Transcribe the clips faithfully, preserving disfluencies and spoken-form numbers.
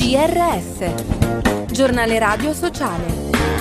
G R S, Giornale Radio Sociale.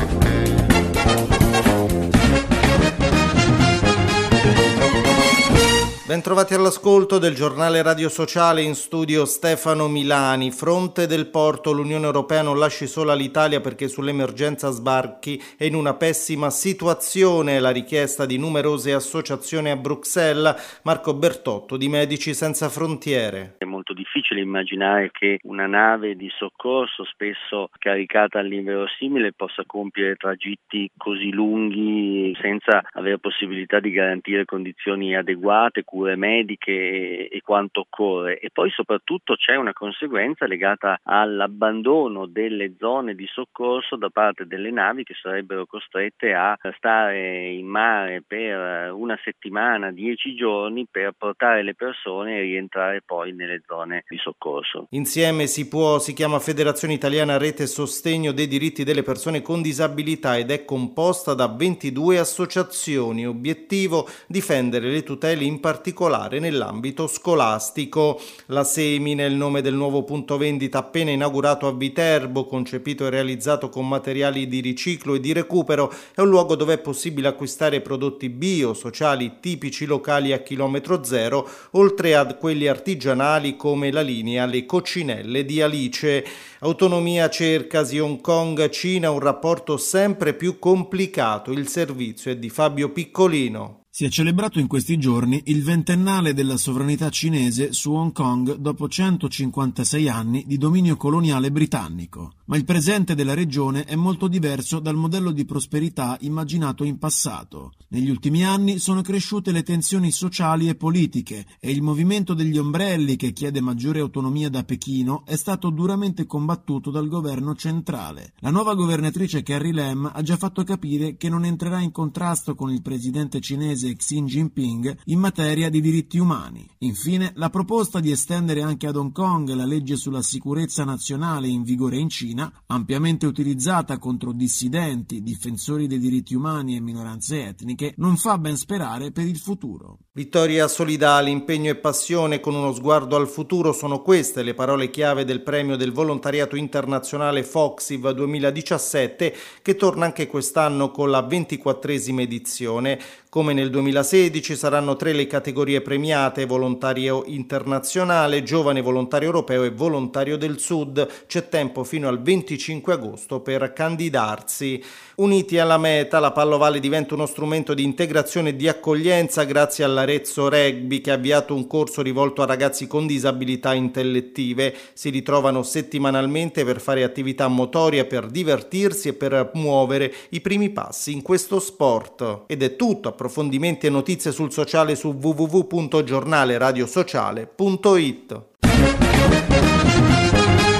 Bentrovati all'ascolto del Giornale Radio Sociale, in studio Stefano Milani. Fronte del porto, l'Unione Europea non lasci sola l'Italia perché sull'emergenza sbarchi è in una pessima situazione. La richiesta di numerose associazioni a Bruxelles. Marco Bertotto di Medici Senza Frontiere. È molto difficile immaginare che una nave di soccorso, spesso caricata all'inverosimile, possa compiere tragitti così lunghi senza avere possibilità di garantire condizioni adeguate, cure mediche e, e quanto occorre. E poi soprattutto c'è una conseguenza legata all'abbandono delle zone di soccorso da parte delle navi, che sarebbero costrette a stare in mare per una settimana, dieci giorni, per portare le persone e rientrare poi nelle zone di soccorso. Insieme si può, si chiama Federazione Italiana Rete Sostegno dei Diritti delle Persone con Disabilità ed è composta da ventidue associazioni. Obiettivo: difendere le tutele in particolare nell'ambito scolastico. La Semina è il nome del nuovo punto vendita appena inaugurato a Viterbo, concepito e realizzato con materiali di riciclo e di recupero. È un luogo dove è possibile acquistare prodotti bio, sociali, tipici locali a chilometro zero, oltre a quelli artigianali come la linea Le Coccinelle di Alice. Autonomia cercasi, Hong Kong, Cina, un rapporto sempre più complicato. Il servizio è di Fabio Piccolino. Si è celebrato in questi giorni il ventennale della sovranità cinese su Hong Kong dopo centocinquantasei anni di dominio coloniale britannico. Ma il presente della regione è molto diverso dal modello di prosperità immaginato in passato. Negli ultimi anni sono cresciute le tensioni sociali e politiche e il movimento degli ombrelli, che chiede maggiore autonomia da Pechino, è stato duramente combattuto dal governo centrale. La nuova governatrice Carrie Lam ha già fatto capire che non entrerà in contrasto con il presidente cinese Xi Jinping in materia di diritti umani. Infine, la proposta di estendere anche ad Hong Kong la legge sulla sicurezza nazionale in vigore in Cina, ampiamente utilizzata contro dissidenti, difensori dei diritti umani e minoranze etniche, non fa ben sperare per il futuro. Vittoria solidale, impegno e passione con uno sguardo al futuro, sono queste le parole chiave del premio del volontariato internazionale Foxiv duemiladiciassette, che torna anche quest'anno con la ventiquattresima edizione. Come nel duemilasedici saranno tre le categorie premiate: volontario internazionale, giovane volontario europeo e volontario del Sud. C'è tempo fino al venticinque agosto per candidarsi. Uniti alla meta, la Pallovale diventa uno strumento di integrazione e di accoglienza grazie all'Arezzo Rugby, che ha avviato un corso rivolto a ragazzi con disabilità intellettive. Si ritrovano settimanalmente per fare attività motoria, per divertirsi e per muovere i primi passi in questo sport. Ed è tutto. Approfondimenti e notizie sul sociale su w w w punto giornale radio sociale punto it.